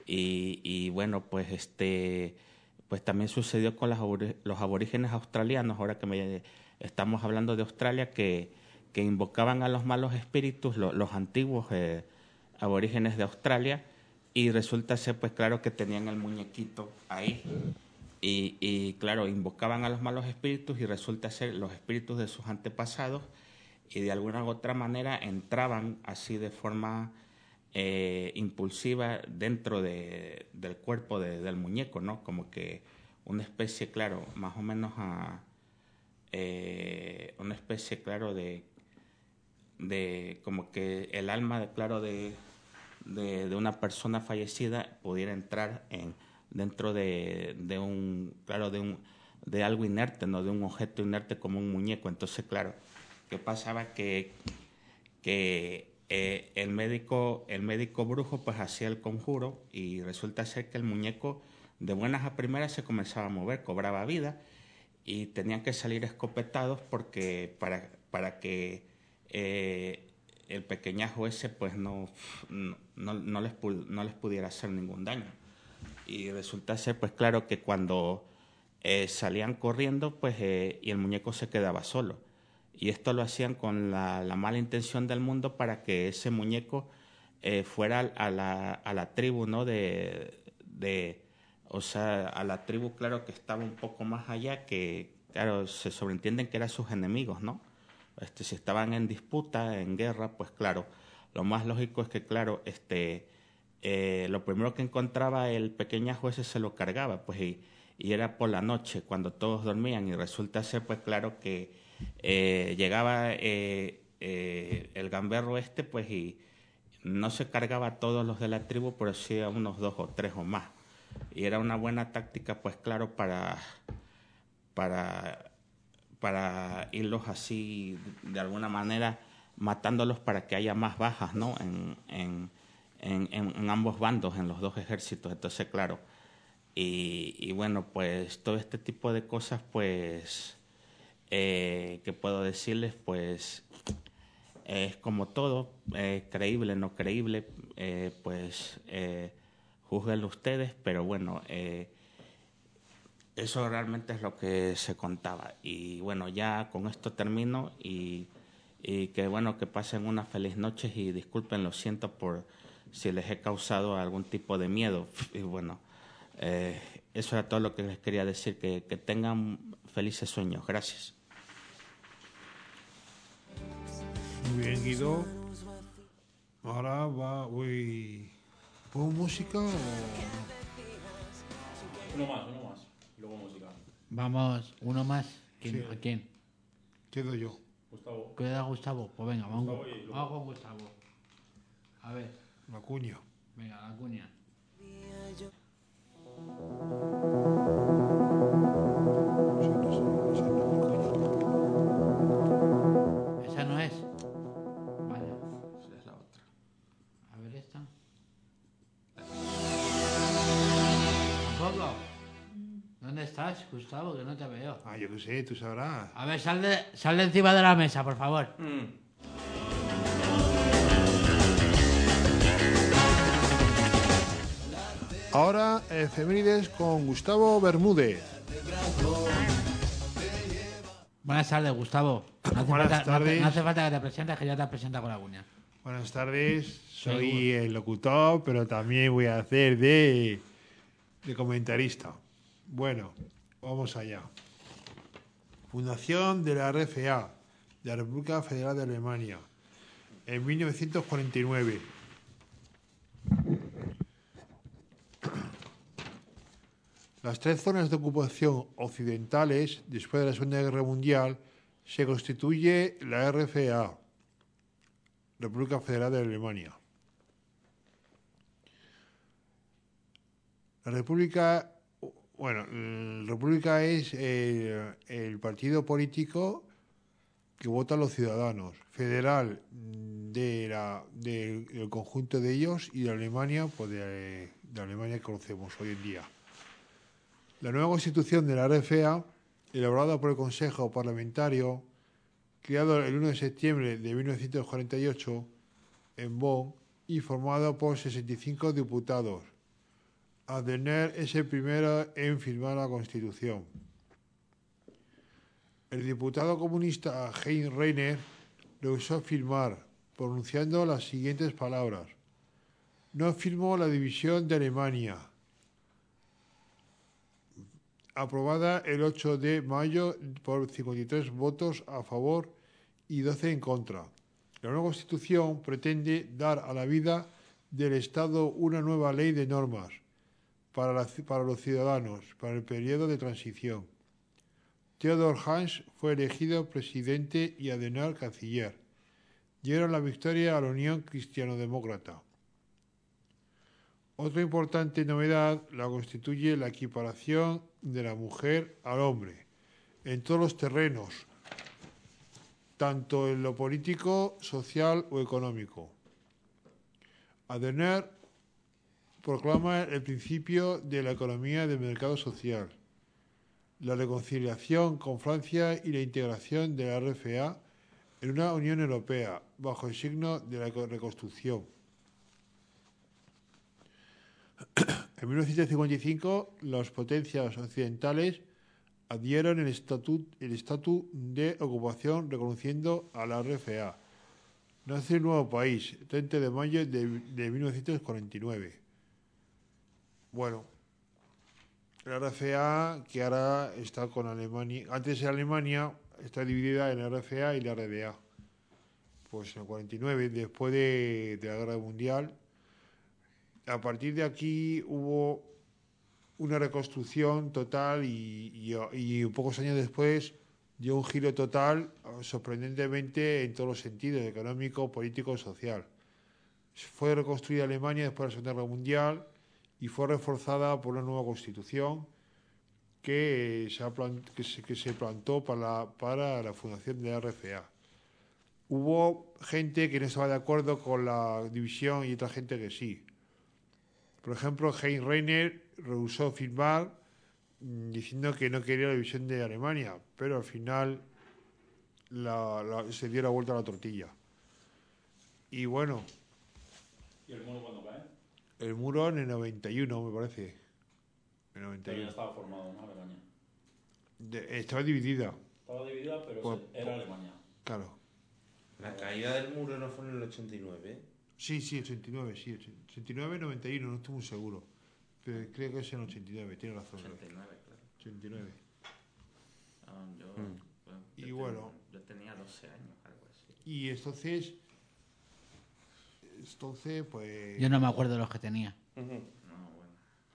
Y, y bueno, pues este pues también sucedió con las abori- los aborígenes australianos, ahora que me, estamos hablando de Australia, que, que invocaban a los malos espíritus, lo, los antiguos eh, aborígenes de Australia, y resulta ser, pues claro, que tenían el muñequito ahí. Y, y claro, invocaban a los malos espíritus y resulta ser los espíritus de sus antepasados y de alguna u otra manera entraban así de forma eh, impulsiva dentro de, del cuerpo de, del muñeco, ¿no? Como que una especie, claro, más o menos a eh, una especie, claro, de, de como que el alma, de, claro, de, de, de una persona fallecida pudiera entrar en dentro de, de un, claro, de un de algo inerte, no de un objeto inerte como un muñeco. Entonces, claro, ¿qué pasaba? Que, que eh, el médico el médico brujo pues hacía el conjuro y resulta ser que el muñeco de buenas a primeras se comenzaba a mover, cobraba vida y tenían que salir escopetados porque para, para que eh, el pequeñajo ese pues no, no, no, no, les, no les pudiera hacer ningún daño. Y resulta ser, pues claro, que cuando eh, salían corriendo, pues eh, y el muñeco se quedaba solo. Y esto lo hacían con la, la mala intención del mundo para que ese muñeco eh, fuera a la, a la tribu, ¿no? De, de, o sea, a la tribu, claro, que estaba un poco más allá, que, claro, se sobreentienden que eran sus enemigos, ¿no? Este, si estaban en disputa, en guerra, pues claro, lo más lógico es que, claro, este... Eh, lo primero que encontraba el pequeñajo ese se lo cargaba, pues y, y era por la noche cuando todos dormían y resulta ser pues claro que eh, llegaba eh, eh, el gamberro este pues y no se cargaba a todos los de la tribu, pero sí a unos dos o tres o más, y era una buena táctica pues claro para para para irlos así de alguna manera matándolos para que haya más bajas, ¿no? en, en En, en, en ambos bandos, en los dos ejércitos. Entonces, claro, y, y bueno, pues todo este tipo de cosas, pues, eh, que puedo decirles, pues, eh, es como todo, eh, creíble, no creíble, eh, pues, eh, júzguenlo ustedes, pero bueno, eh, eso realmente es lo que se contaba. Y bueno, ya con esto termino y, y que bueno, que pasen unas feliz noches y disculpen, lo siento por si les he causado algún tipo de miedo. Y bueno, eh, eso era todo lo que les quería decir, que, que tengan felices sueños. Gracias. Muy bien, Guido. Ahora va, uy, ¿pongo música o...? Uno más, uno más. Y luego música. Vamos, uno más. ¿Quién? Sí. ¿A quién? Quedo yo. Gustavo. Queda Gustavo. Pues venga, vamos, Gustavo y luego- vamos con Gustavo. A ver, La cuña. venga, la cuña. Esa no es. Vale, Esa es la otra. a ver esta. ¿Tampoco? ¿Dónde estás, Gustavo? Que no te veo. Ah, yo qué sé, tú sabrás. A ver, sal de, sal de encima de la mesa, por favor. Mm. Ahora, efemérides con Gustavo Bermúdez. Buenas tardes, Gustavo. No hace, Buenas falta, no hace- tardes. no hace falta que te presentes, que ya te presenta con la cuña. Buenas tardes, soy Seguro. el locutor, pero también voy a hacer de, de comentarista. Bueno, vamos allá. Fundación de la R F A, de la República Federal de Alemania, en mil novecientos cuarenta y nueve. Las tres zonas de ocupación occidentales, después de la Segunda Guerra Mundial, se constituye la R F A, República Federal de Alemania. La República, bueno, la República es el, el partido político que votan los ciudadanos, federal de la, de- del conjunto de ellos y de Alemania, pues de, de la Alemania que conocemos hoy en día. La nueva constitución de la R F A, elaborada por el Consejo Parlamentario, creado el uno de septiembre de mil novecientos cuarenta y ocho en Bonn y formado por sesenta y cinco diputados, Adenauer es el primero en firmar la Constitución. El diputado comunista Heinz Reiner rehusó firmar, pronunciando las siguientes palabras: no firmó la división de Alemania, aprobada el ocho de mayo por cincuenta y tres votos a favor y doce en contra. La nueva Constitución pretende dar a la vida del Estado una nueva ley de normas para, la, para los ciudadanos, para el periodo de transición. Theodor Hans fue elegido presidente y Adenauer canciller. Dieron la victoria a la Unión Cristiano-Demócrata. Otra importante novedad la constituye la equiparación de la mujer al hombre en todos los terrenos, tanto en lo político, social o económico. Adenauer proclama el principio de la economía de mercado social, la reconciliación con Francia y la integración de la R F A en una Unión Europea bajo el signo de la reconstrucción. En mil novecientos cincuenta y cinco, las potencias occidentales adhieron el estatus el estatu de ocupación reconociendo a la R F A. Nace un nuevo país, treinta de mayo de, de mil novecientos cuarenta y nueve. Bueno, la R F A, que ahora está con Alemania, antes era Alemania, está dividida en la R F A y la R D A. Pues en el cuarenta y nueve, después de, de la Guerra Mundial, a partir de aquí hubo una reconstrucción total y, y, y pocos años después dio un giro total, sorprendentemente en todos los sentidos, económico, político, social. Fue reconstruida Alemania después de la Segunda Guerra Mundial y fue reforzada por una nueva constitución que se, ha plant, que se, que se plantó para la, para la fundación de la R F A. Hubo gente que no estaba de acuerdo con la división y otra gente que sí. Por ejemplo, Heinz Reiner rehusó firmar diciendo que no quería la división de Alemania, pero al final la, la, se dio la vuelta a la tortilla. Y bueno. ¿Y el muro cuándo cae? El muro en el noventa y uno, me parece. En el noventa y uno. Pero ya estaba formado, ¿no? Alemania. De, estaba dividida. Estaba dividida, pero Por, era por, Alemania. Claro. La caída del muro no fue en el ochenta y nueve. Sí, sí, ochenta y nueve, sí. ochenta y nueve, noventa y uno, no estoy muy seguro. Pero creo que es en ochenta y nueve, tiene razón. ochenta y nueve, claro. ochenta y nueve. Ah, yo, Mm. bueno, Y yo bueno. ten- yo tenía doce años, algo así. Y entonces. Entonces, pues. Yo no me acuerdo de los que tenía. No, bueno.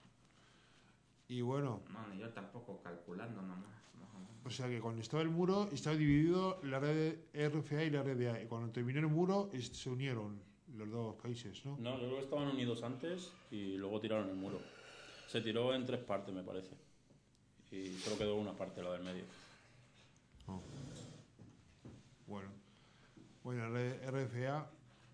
Y bueno. No, ni yo tampoco, calculando nomás. más o menos. O sea que cuando estaba el muro, estaba dividido la red R F A y la R D A. Y cuando terminó el muro, es- se unieron los dos países, ¿no? No, yo creo que estaban unidos antes y luego tiraron el muro. Se tiró en tres partes, me parece. Y solo quedó una parte, la del medio. Oh. Bueno. Bueno, la R F A.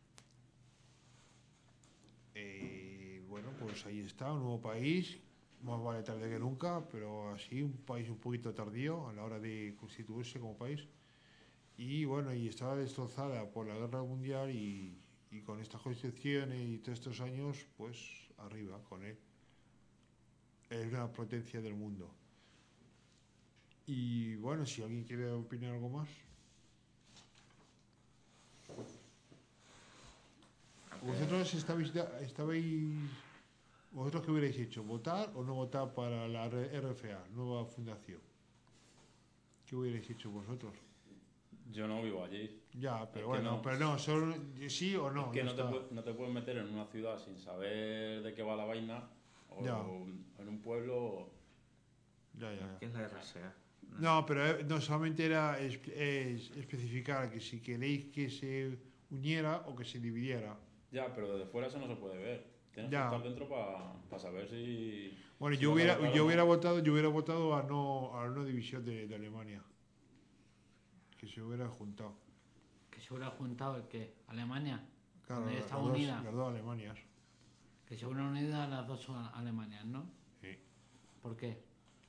Eh, bueno, pues ahí está, un nuevo país. Más vale tarde que nunca, pero así, un país un poquito tardío a la hora de constituirse como país. Y bueno, y estaba destrozada por la guerra mundial y, y con estas constituciones y todos estos años, pues arriba con él. Es una potencia del mundo. Y bueno, si alguien quiere opinar algo más. ¿Vosotros estabais, estabais, vosotros qué hubierais hecho? ¿Votar o no votar para la R F A, nueva fundación? ¿Qué hubierais hecho vosotros? Yo no vivo allí. Ya, pero Es que bueno, no. pero no, solo sí o no. Es que ya no te, está. pu- no te puedes meter en una ciudad sin saber de qué va la vaina. O Ya. en un pueblo. Ya, ya, ya. ¿Qué es la R C A? No, pero eh, no solamente era es, es especificar que si queréis que se uniera o que se dividiera. Ya, pero desde fuera eso no se puede ver. Tienes Ya. que estar dentro para saber si. Bueno, si yo vas a hubiera, votar o yo no. hubiera votado, yo hubiera votado a no a la no división de, de Alemania, que se hubiera juntado. Que se hubiera juntado el que Alemania. Claro, Donde las está dos, unida. las dos Alemanias. Que se hubieran unido a las dos Alemanias, ¿no? Sí. ¿Por qué?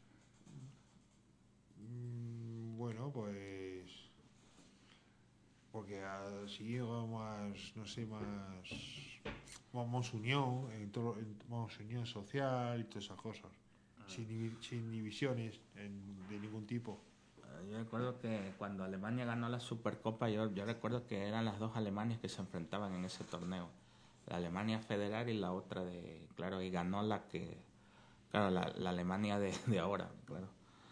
Mm, Bueno, pues porque así o más, no sé, más vamos unión, en todo, en, vamos unión social y todas esas cosas, sin, divi- sin divisiones en- de ningún tipo. Yo recuerdo que cuando Alemania ganó la Supercopa, yo, yo recuerdo que eran las dos Alemanias que se enfrentaban en ese torneo. La Alemania federal y la otra de... Claro, y ganó la que... Claro, la, la Alemania de, de ahora, claro.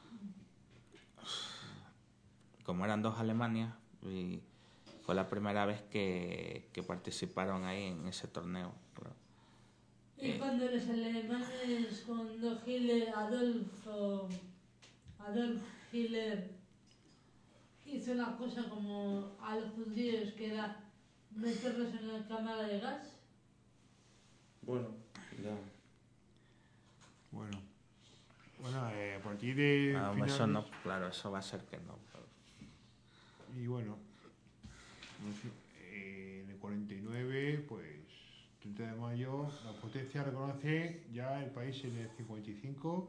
Como eran dos Alemanias, y fue la primera vez que, que participaron ahí en ese torneo, claro. Y Eh, cuando los alemanes, cuando Hitler, Adolfo, Adolf Hitler hizo una cosa como a los judíos, que era meterlos en la cámara de gas. Bueno, ya. Bueno, bueno eh, a partir de ah, finales, eso no, claro, eso va a ser que no. Claro. y bueno, en fin, eh, en el cuarenta y nueve, pues treinta de mayo, la potencia reconoce ya el país en el cincuenta y cinco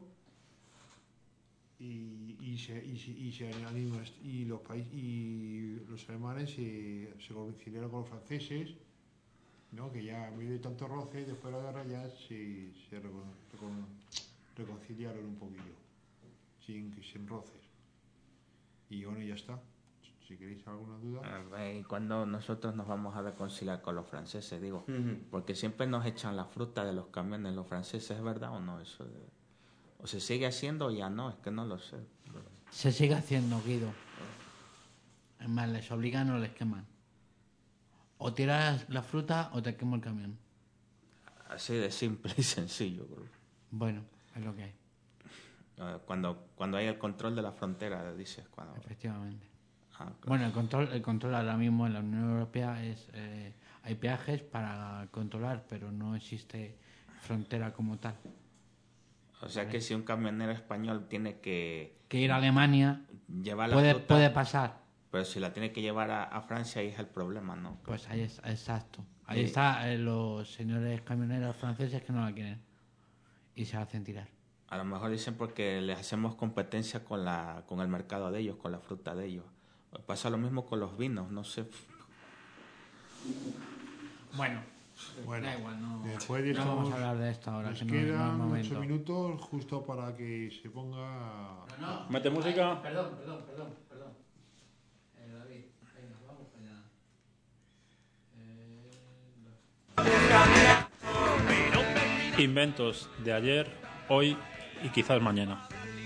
y, y, se, y, se, y, se anima- y los países y los alemanes se, se reconciliaron con los franceses, ¿no? Que ya en medio de tanto roce después de la guerra ya se, se recon- recon- reconciliaron un poquillo, sin, sin roces. Y bueno, ya está. Si queréis alguna duda. Ah, ¿y cuando nosotros nos vamos a reconciliar con los franceses? Digo, Ujú. porque siempre nos echan la fruta de los camiones los franceses, ¿es verdad o no? Eso de- o se sigue haciendo o ya no, es que no lo sé. Se sigue haciendo, Guido. Es más, les obligan o les queman. O tiras la fruta o te quemo el camión. Así de simple y sencillo. Bro. Bueno, es lo que hay, Eh, Cuando, cuando hay el control de la frontera, dices. Cuando... efectivamente. Ah, claro. Bueno, el control, el control ahora mismo en la Unión Europea es... eh, hay peajes para controlar, pero no existe frontera como tal. O sea que si un camionero español tiene que Que ir a Alemania llevar la puede, fruta, puede pasar. pero si la tiene que llevar a, a Francia, ahí es el problema, ¿no? Pues ahí es, exacto. Ahí Sí. está eh, los señores camioneros franceses que no la quieren. Y se hacen tirar. A lo mejor dicen porque les hacemos competencia con la con el mercado de ellos, con la fruta de ellos. Pasa lo mismo con los vinos, no sé. Bueno, Bueno, da igual, no, después de no esto vamos a hablar de esto ahora. nos Que no, no es quedan momento. ocho minutos justo para que se ponga. No, no. ¿Mete música? Ay, perdón, perdón, perdón, perdón. Eh, David, venga, vamos para allá. Eh, Inventos de ayer, hoy y quizás mañana.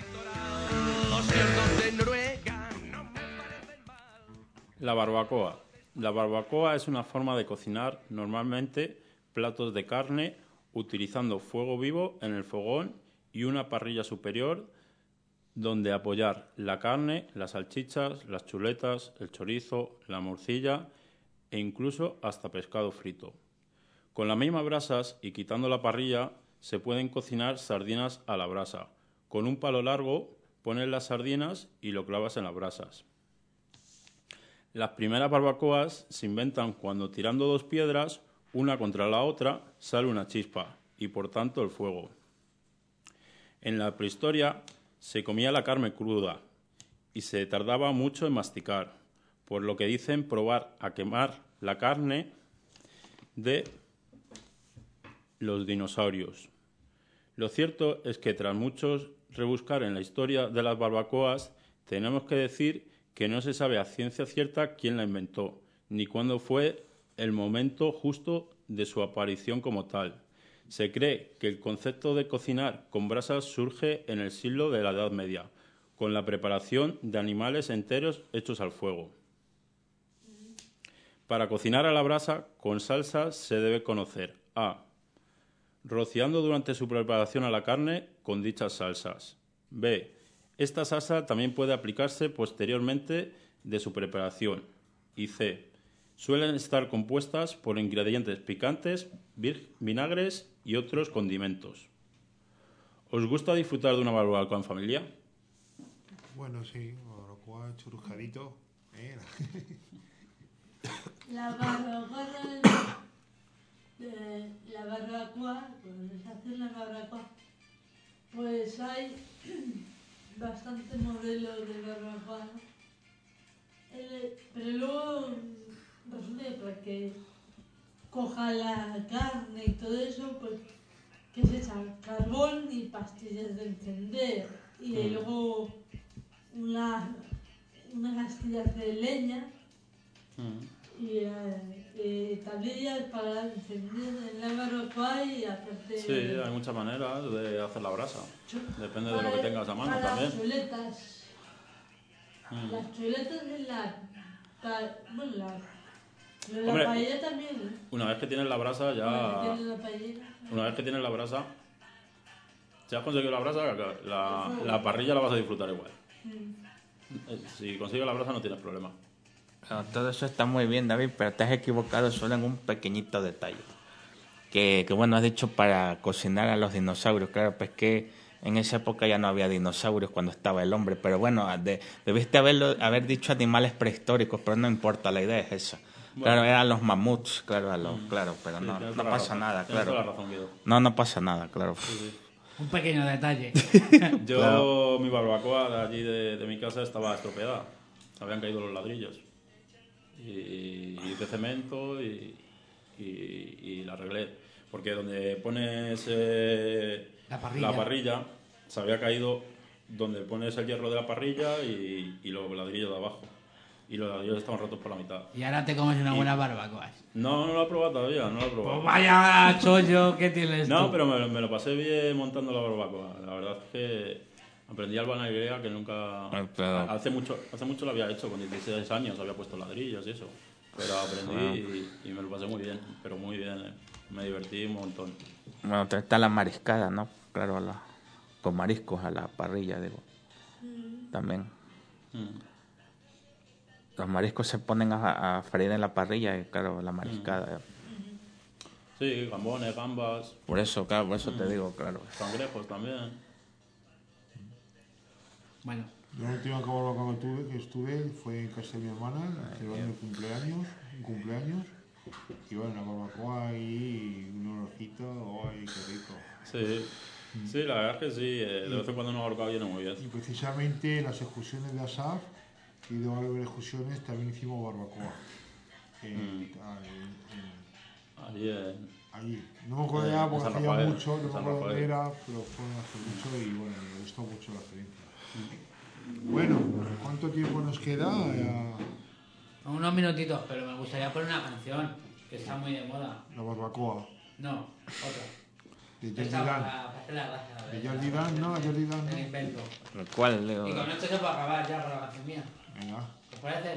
La barbacoa. La barbacoa es una forma de cocinar normalmente platos de carne utilizando fuego vivo en el fogón y una parrilla superior donde apoyar la carne, las salchichas, las chuletas, el chorizo, la morcilla e incluso hasta pescado frito. Con las mismas brasas y quitando la parrilla se pueden cocinar sardinas a la brasa. Con un palo largo pones las sardinas y lo clavas en las brasas. Las primeras barbacoas se inventan cuando tirando dos piedras, una contra la otra, sale una chispa y por tanto el fuego. En la prehistoria se comía la carne cruda y se tardaba mucho en masticar, por lo que dicen probar a quemar la carne de los dinosaurios. Lo cierto es que tras muchos rebuscar en la historia de las barbacoas, tenemos que decir que no se sabe a ciencia cierta quién la inventó, ni cuándo fue el momento justo de su aparición como tal. Se cree que el concepto de cocinar con brasas surge en el siglo de la Edad Media, con la preparación de animales enteros hechos al fuego. Para cocinar a la brasa con salsa se debe conocer a. Rociando durante su preparación a la carne con dichas salsas. B. Esta salsa también puede aplicarse posteriormente de su preparación. Y C. Suelen estar compuestas por ingredientes picantes, vinagres y otros condimentos. ¿Os gusta disfrutar de una barbacoa en familia? Bueno, sí, barbacoa, churruscadito. ¿eh? La barbacoa, de, la barbacoa, cuando se hace la barbacoa, pues hay bastantes modelos de barbacoa, ¿no? El- pero luego resulta que para que coja moja la carne y todo eso, pues que se echa carbón y pastillas de encender y Mm. luego unas unas astillas de leña Mm. y eh, eh, tablillas para encender en la barbacoa y hacerte... Sí, hay muchas maneras de hacer la brasa. chu- Depende de para- lo que tengas a mano para también. Las chuletas. Mm. Las chuletas en la... pa- bueno, la, la Hombre. paella también, ¿eh? Una vez que tienes la brasa, Bueno, ya. que tiene la paellera. Una vez que tienes la brasa, si has conseguido la brasa, la, la parrilla la vas a disfrutar igual. Mm. Eh, Si consigues la brasa, no tienes problema. Bueno, todo eso está muy bien, David, pero te has equivocado solo en un pequeñito detalle. Que, que bueno, has dicho para cocinar a los dinosaurios. Claro, pues que en esa época ya no había dinosaurios cuando estaba el hombre. Pero bueno, de- debiste haberlo, haber dicho animales prehistóricos, pero no importa, la idea es esa. Bueno. Claro, eran los mamuts, claro, a los, claro, pero Sí, no, tienes no toda la pasa razón. nada, Tienes toda la claro. razón, Guido. No, no pasa nada, claro. Sí, sí. Un pequeño detalle. Yo, Claro. mi barbacoa de allí de, de mi casa estaba estropeada. Habían caído los ladrillos. Y hice cemento y, y, y la arreglé. Porque donde pones eh, La parrilla. la parrilla, se había caído donde pones el hierro de la parrilla y, y los ladrillos de abajo. Y los ladrillos estaban rotos por la mitad. Y ahora te comes una Y- buena barbacoa. No, no lo he probado todavía, no lo he probado. Pues vaya chollo que tienes No, tú. pero me, me lo pasé bien montando la barbacoa. La verdad es que aprendí algo en la griega que nunca... Ay, pero- Hace mucho hace mucho lo había hecho, con dieciséis años había puesto ladrillos y eso. Pero aprendí y, y me lo pasé muy bien, pero muy bien. eh. Me divertí un montón. Bueno, te- está la mariscada, ¿no? Claro, a la- con mariscos a la parrilla, digo. También. Mm. Los mariscos se ponen a, a freír en la parrilla y, claro, la mariscada. Sí, gambones, gambas, Por eso, claro, por eso te digo, claro. cangrejos también. Bueno, Yo la última barbacoa que tuve, que estuve fue en casa de mi hermana, celebrando mi cumpleaños, un cumpleaños. Y bueno, la barbacoa ahí, un olorcito, ¡ay, qué rico! Sí, sí, la verdad es que sí. eh, de vez en cuando una barbacoa viene muy bien. Y precisamente en las excursiones de Asaf, que he ido a ver excursiones, también hicimos barbacoa. En- Mm. ah, en- en- Allí en... allí. No me acuerdo Eh, ya en porque San hacía Rafael, mucho, no en me San acuerdo dónde Rafael. era, pero fue hace mucho y bueno, me gustó mucho la experiencia. Bueno, ¿cuánto tiempo nos queda? Ya unos minutitos, pero me gustaría poner una canción que está muy de moda. la barbacoa. No, otra. De Jordi Esta Dan. para, para hacer la gracia. De Jordi Dan, ¿no? Jordi Dan, El ¿no? invento. Lo cual, digo, Y con esto se puede acabar ya con la canción mía. Venga. ¿Os parece?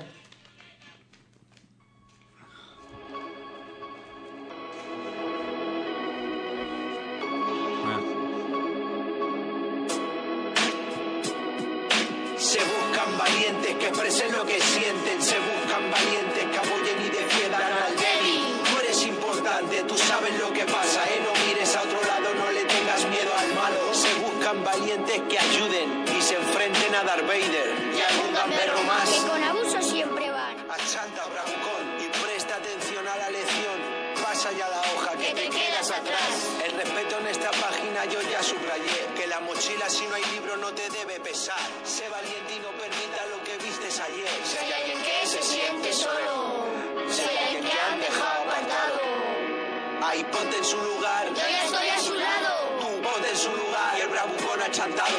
Se buscan valientes que expresen lo que sienten. Se buscan valientes que apoyen y defiendan al débil. Tú eres importante, tú sabes lo que pasa, ¿eh? No mires a otro lado, no le tengas miedo al malo. Se buscan valientes que ayuden y se enfrenten a Darth Vader y a algún gamberro más. Que con abuso siempre van. Achanta, bravucón, y presta atención a la lección. Pasa ya la hoja que te quedas atrás. El respeto en esta página yo ya subrayé. Que la mochila si no hay libro no te debe pesar. Sé valiente y no permita lo que vistes ayer. Si hay alguien que se siente solo, si hay alguien que han dejado apartado, Ahí ponte en su lugar. yo ya estoy a su lado. Tú ponte en su lugar. Y el bravucón achantado.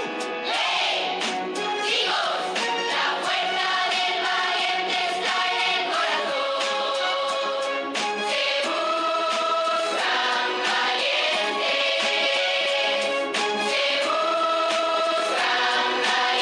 Chicos, la fuerza del valiente está en el corazón. Se buscan valientes, se buscan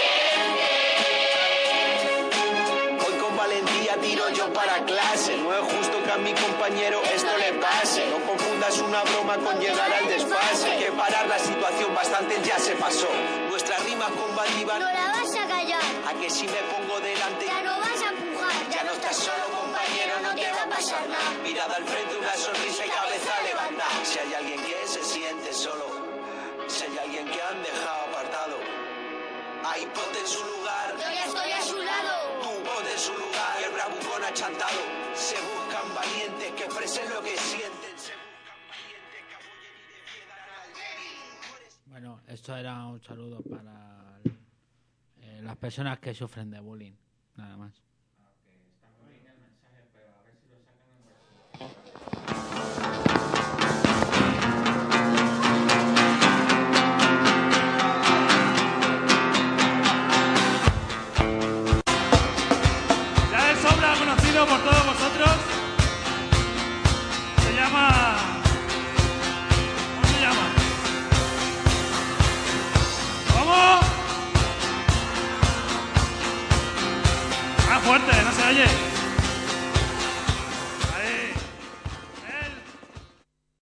valientes. Hoy con valentía tiro yo para clase. No es justo que a mi compañero esto le pase. No confundas una broma con llegar al desfase. Hay que parar la situación, bastante ya se pasó. Nuestra rima combativa. No la vas a callar, A que si me pongo delante. ya no vas a empujar, Ya no estás solo, compañero, no te va a pasar nada. Mirada al frente, una sonrisa y cabeza levanta. Si hay alguien que se siente solo, si hay alguien que han dejado apartado, ahí ponte en su lugar. yo ya estoy a su lado. Tú ponte en su lugar. Y el bravucón achantado. Se buscan valientes que expresen lo que sienten. Se buscan valientes que apoyen y defiendan al débil. Bueno, esto era un saludo para eh, las personas que sufren de bullying, nada más. oye.